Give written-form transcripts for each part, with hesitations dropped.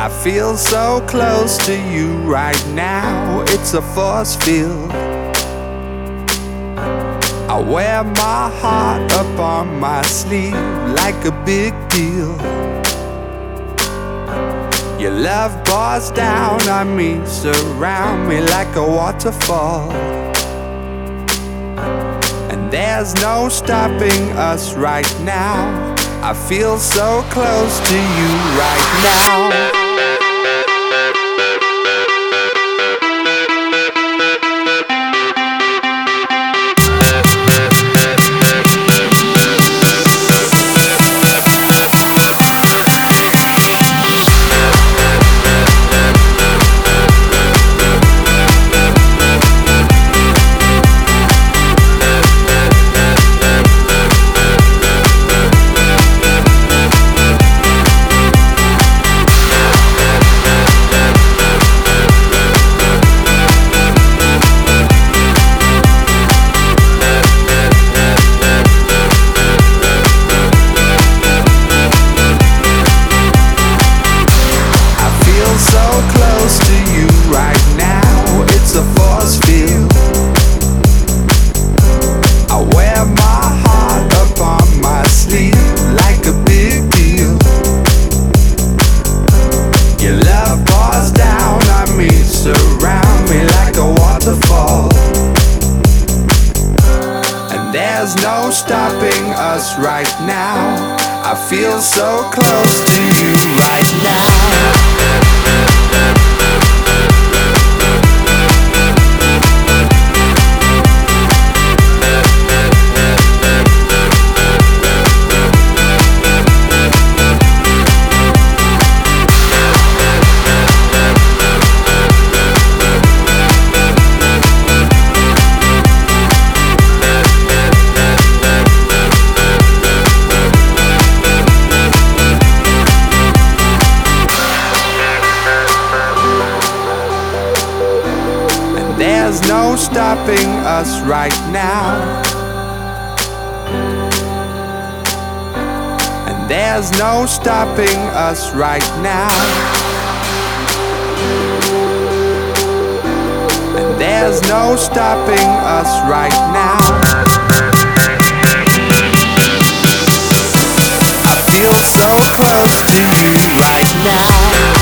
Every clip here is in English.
I feel so close to you right now, it's a force field. I wear my heart up on my sleeve like a big deal. Your love pours down on me, surround me like a waterfall. And there's no stopping us right now. I feel so close to you right now. There's no stopping us right now. I feel so close to you right now. There's no stopping us right now. And there's no stopping us right now. And there's no stopping us right now. I feel so close to you right now.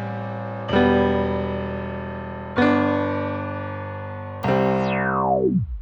Wow.